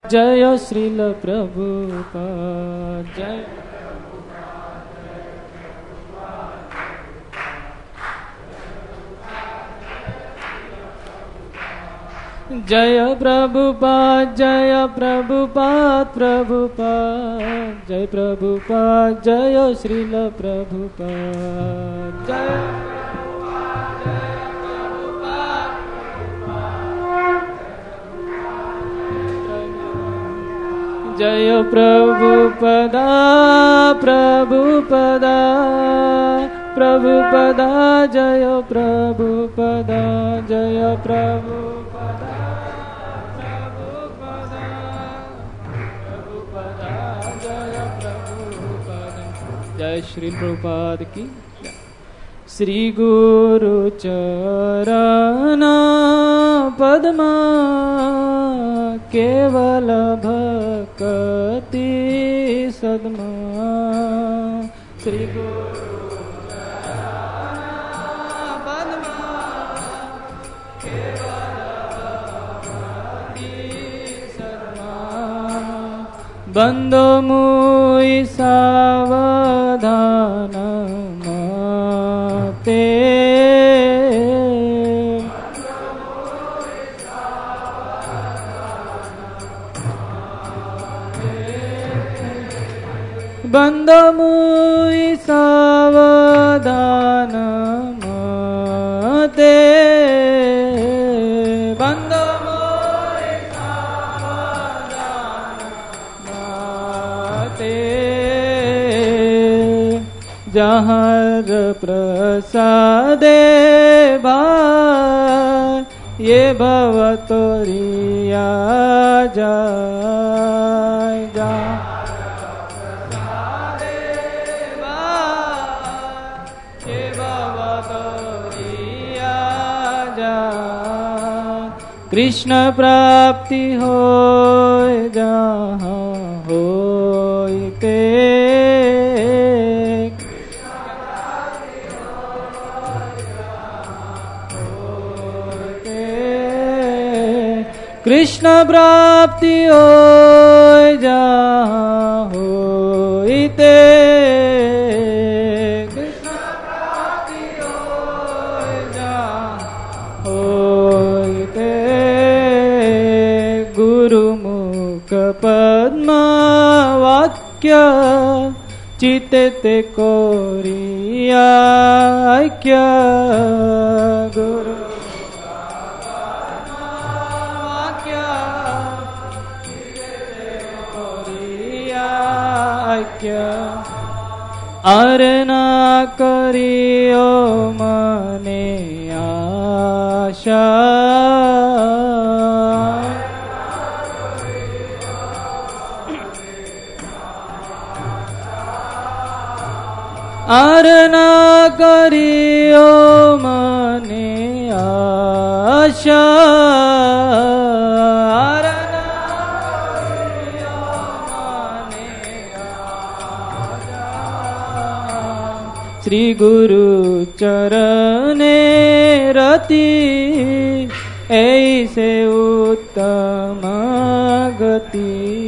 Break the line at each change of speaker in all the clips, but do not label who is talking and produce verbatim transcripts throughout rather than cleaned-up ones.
जय श्रील प्रभुपाद जय जय प्रभुपाद जय प्रभुपाद प्रभुपाद जय प्रभुपाद जय श्रील प्रभुपाद जय जय प्रभुपदा प्रभुपदा प्रभुपदा जय प्रभुपदा जय प्रभुपदा प्रभुपदा प्रभुपदा जय प्रभुपदा जय श्री प्रभुपाद की श्री गुरु चरण पद्मा केवल भक्ति सद्मा श्री गुरु चरण पद्मा केवल भक्ति सद्मा बंदो मुई सावधान मते बंद मुई सावधान मते बंद मुई सावधान मते जहर प्रसादे भाई ये भवतोरिया जाय जा कृष्ण प्राप्ति होय जहाँ होइते कृष्ण प्राप्ति होय जहाँ होइते पद्मा वाक्य चित्ते कोरिया क्या गुरु वाक्य चित्ते कोरिया क्या अरना करियो मने आशा अरना करियो मने आशा अरना करियो मने आशा श्री गुरु चरणे रति ऐसे उत्तम गति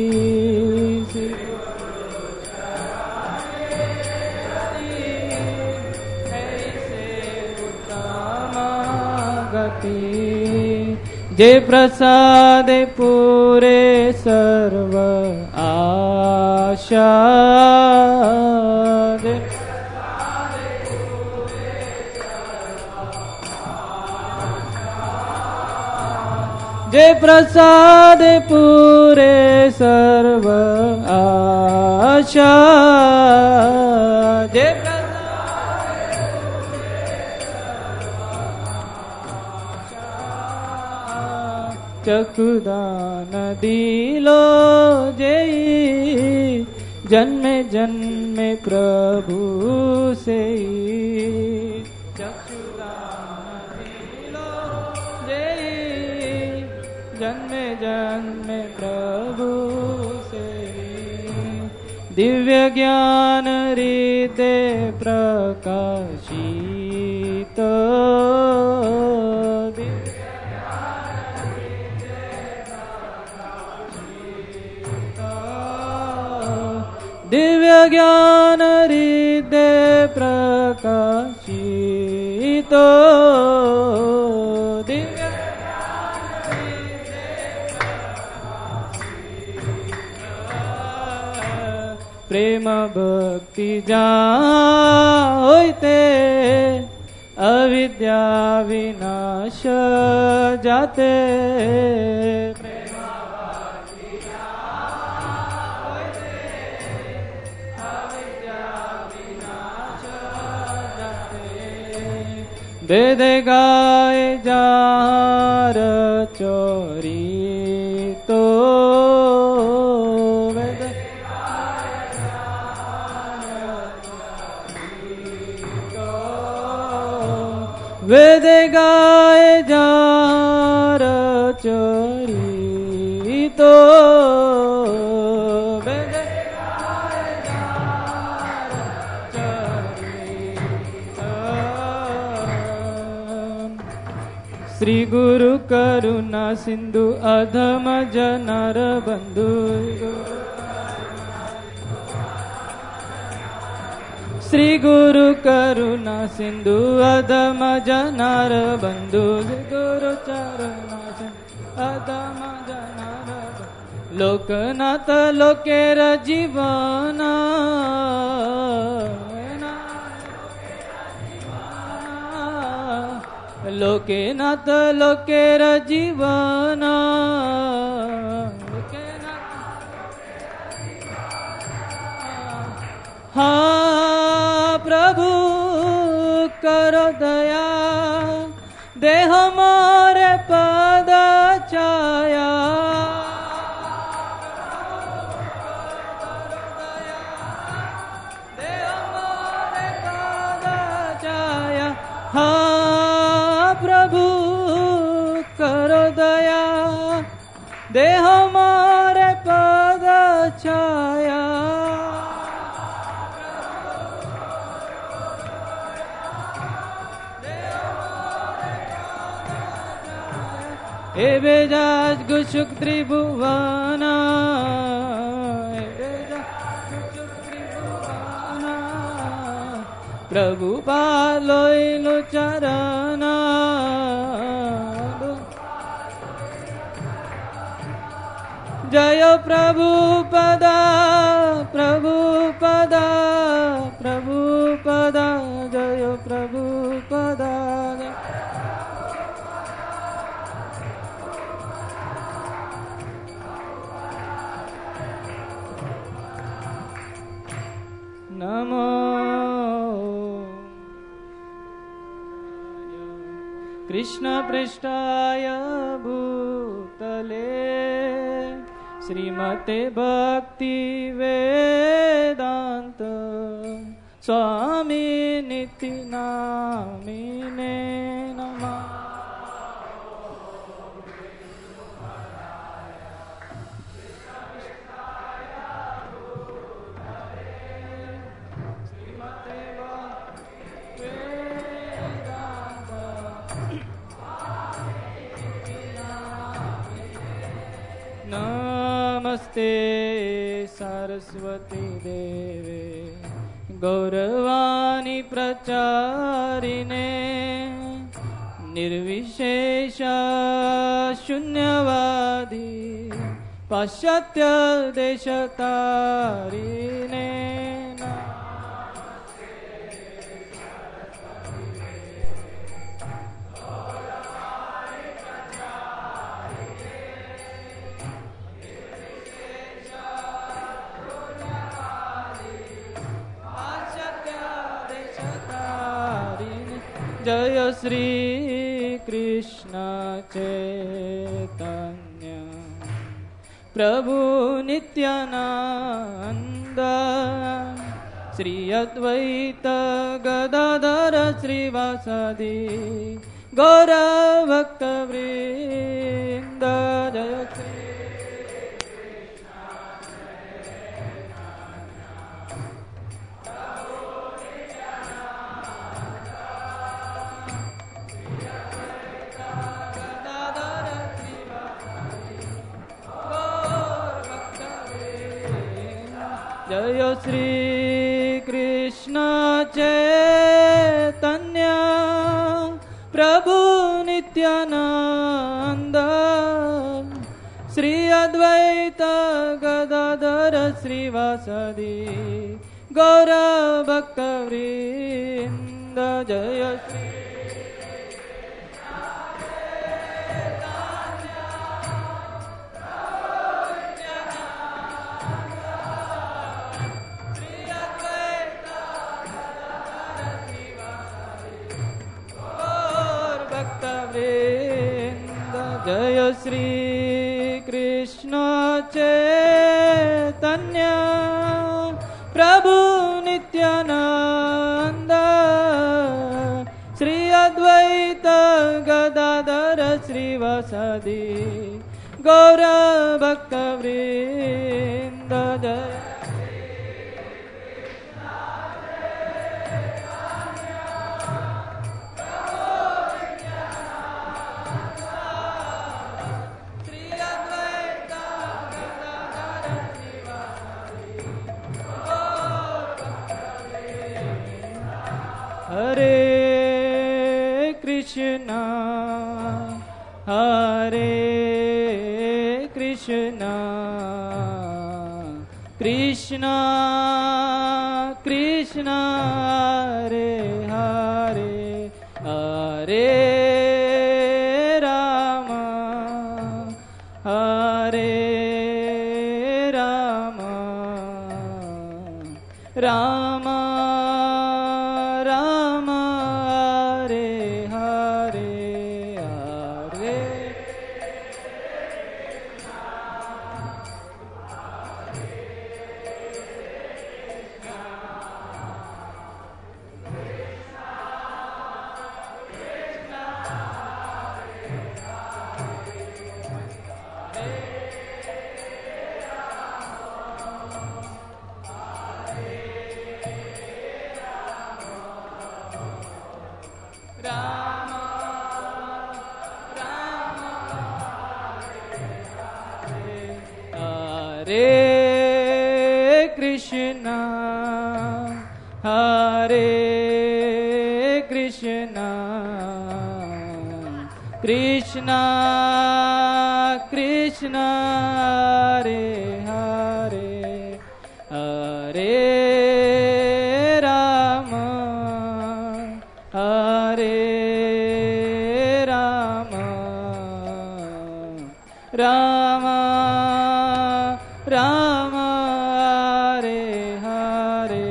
जे प्रसाद पूरे सर्व आशा जे प्रसाद पूरे सर्व आशा जे चक्षुदान दिलो जय जन्मे जन्मे प्रभु से चक्षुदान दिलो जय जन्मे जन्मे प्रभु से दिव्य ज्ञान रीते प्रकाशित जे दिव्य ज्ञान हृदय प्रकाशितो दिव्य प्रेम भक्ति जाते अविद्या विनाश जाते प्रेम भक्ति जाते अविद्या विनाश जाते वेद गाय जार चोरी तो वेद गाय जार चोरी तो वेद गाय जार चोरितो श्री गुरु करुणा सिंधु अधम जनार बंधु श्री गुरु करुणा सिंधु अधम जनार बंधु गुरु चरणा अधम जनार लोकनाथ लोकेर जीवना लोकेनाथ लोकेर जीवना हाँ प्रभु करो दया देह मोरे पद छाया देह मोरे पद छाया हाँ प्रभु करो दया देह मोरे पद छाया एबे जाज गुशुक त्रिभुवना एबे जाज गुशुक त्रिभुवना प्रभु पालोइलो चरणा जय प्रभु पदा प्रभु पदा प्रभु पदा जय प्रभु पदा नमो कृष्ण पृष्ठाय भूतले श्रीमते भक्ति वेदांत स्वामी नित्य नामिने नमः। नमस्ते सरस्वती देवे गौरवाणी प्रचारिणे निर्विशेष शून्यवादी पाश्चात्य देशतारिणे जय श्री कृष्ण चैतन्य प्रभु नित्यानंद श्री अद्वैत गदाधर श्रीवासदि गौर भक्त वृंद जय श्री जय श्री कृष्ण चैतन्य प्रभु नित्यानंद श्री अद्वैत गदाधर श्रीवासदि गौर भक्त वृंद। जय श्री जय श्री कृष्ण चैतन्य प्रभु नित्यानंद श्री अद्वैत गदाधर श्रीवासदि गौर भक्त वृंद। जय हरे कृष्णा हरे कृष्णा कृष्णा कृष्णा हरे हरे हरे राम हरे राम राम हरे कृष्णा हरे कृष्णा कृष्णा कृष्णा हरे हरे हरे राम हरे राम राम राम हरे हरे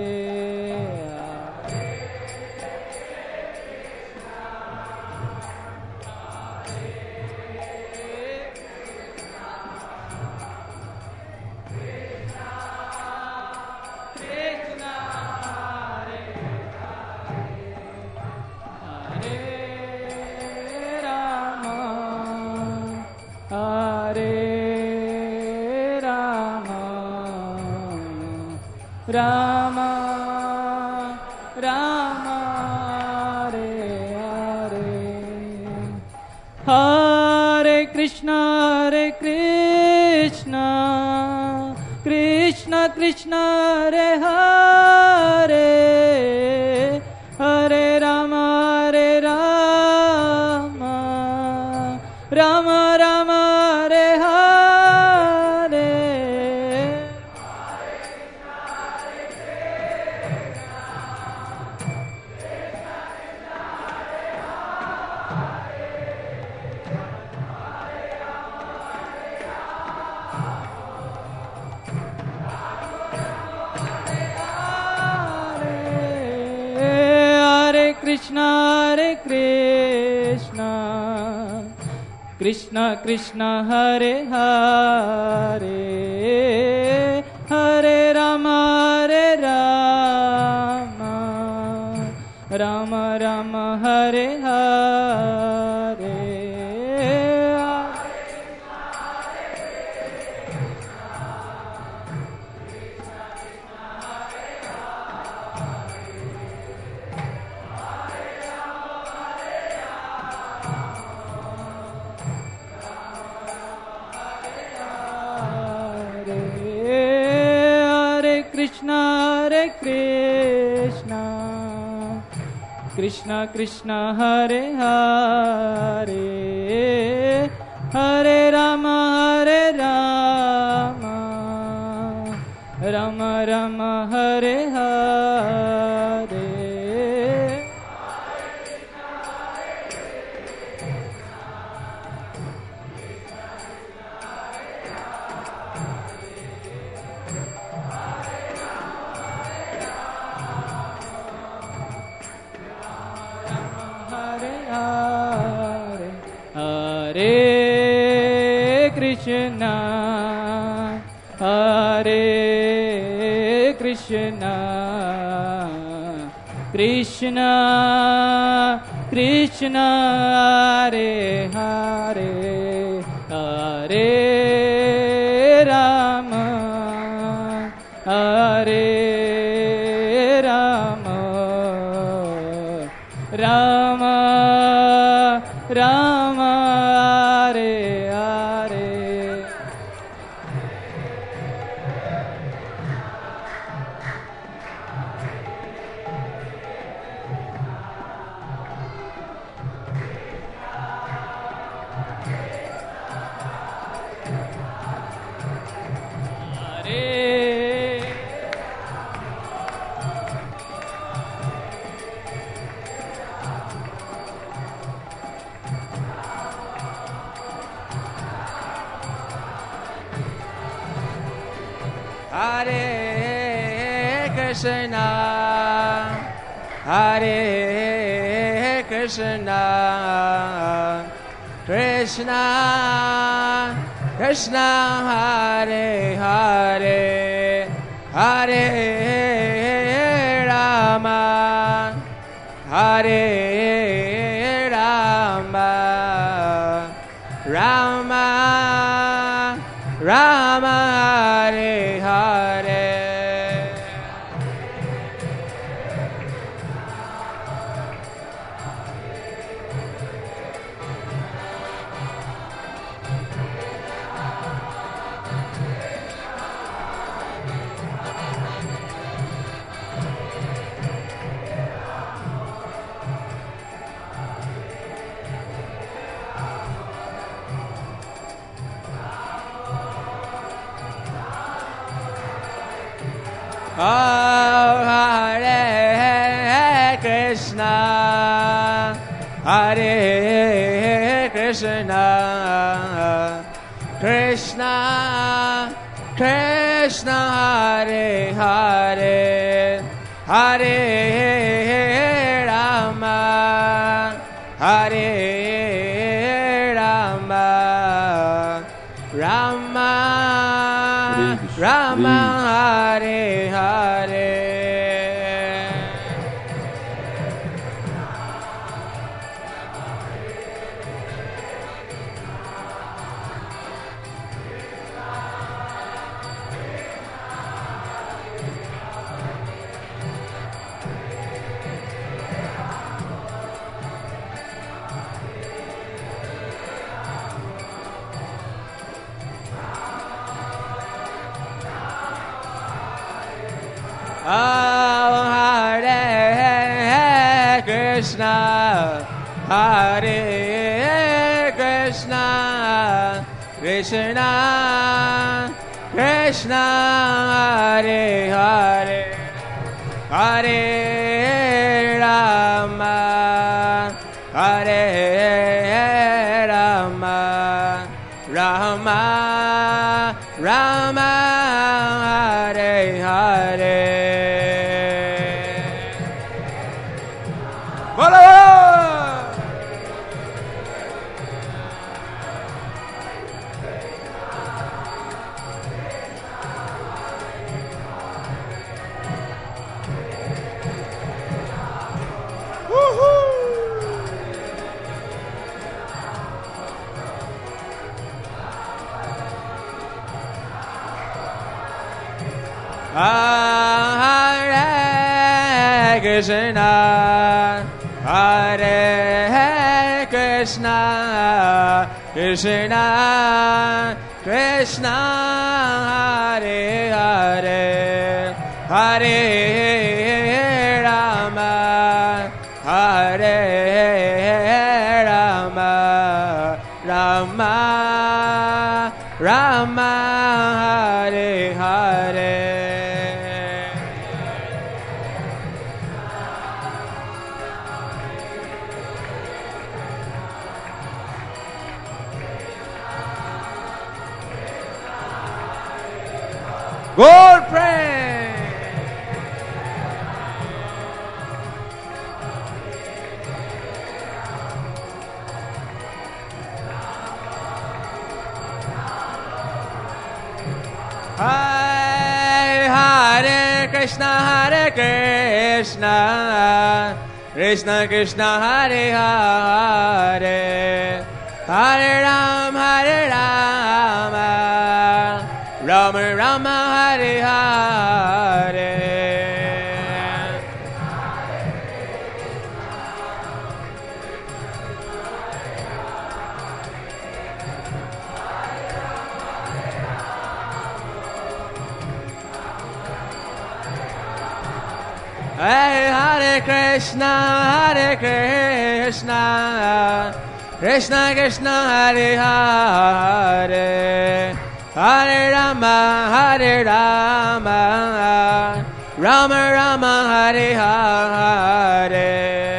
राम राम हरे हरे हरे कृष्णा हरे कृष्णा कृष्णा कृष्णा हरे हरे हरे राम हरे राम राम राम हरे हरे कृष्णा हरे कृष्णा कृष्णा कृष्णा हरे हरे हरे राम हरे Ram Ram Ram Hare Hare Krishna Hare Krishna Krishna Krishna Hare Hare Hare Rama Hare Rama Rama Rama Hare Hare Hare Krishna, Hare Krishna, Krishna, Krishna, Hare Hare, Hare Rama, Hare Rama, Rama, Rama, Hare Hare.
Hare Krishna, Hare Krishna, Krishna, Krishna, Hare Hare, Hare Rama, Hare Rama, Rama, Rama, Hare Hare. Oh, Hare Krishna, Hare Krishna, Krishna, Krishna, Hare Hare, Hare Rama, Hare Rama, Rama, Rama, Hare Hare. Oh, Hare Krishna, Hare Krishna, Krishna, Krishna, Hare Hare, Hare Rama, Hare Rama, Rama, Rama, Hare Hare. Bolo! Hare Krishna, Hare Krishna, Krishna, Krishna, Hare Hare, Hare Rama, Hare Rama, Rama, Rama, Hare Hare. Gold praise. Hare Hare Krishna, Hare Krishna, Krishna Krishna, Hare Hare, Hare Ram, Hare Rama, Rama Rama, Hare Hare. Hare Hare Krishna, Hare Krishna, Krishna Krishna, Hare Hare, Hare Rama, Hare Rama, Rama Rama, Hare Hare.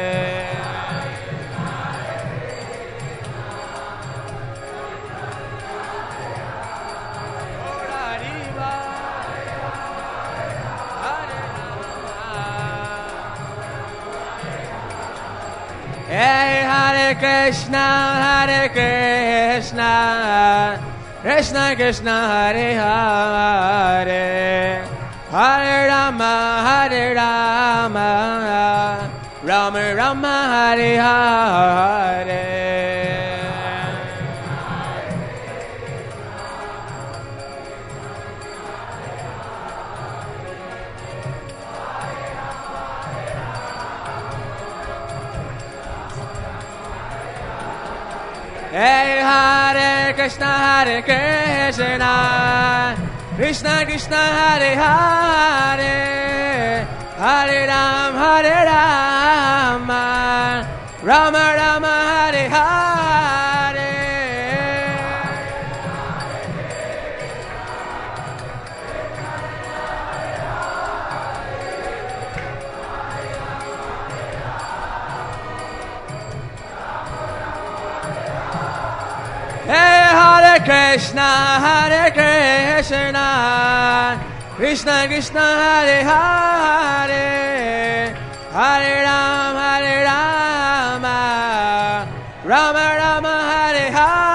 Hey, Hare Krishna, Hare Krishna, Krishna Krishna, Hare Hare, Hare Rama, Hare Rama, Rama Rama, Hare Hare. Hey, Hare Krishna, Hare Krishna, Krishna Krishna, Hare Hare, Hare Ram, Hare Rama, Rama Rama, Hare Hare. Hey, Hare Krishna, Hare Krishna, Krishna Krishna, Hare Hare, Hare Ram, Hare Rama, Rama Rama, Hare Hare.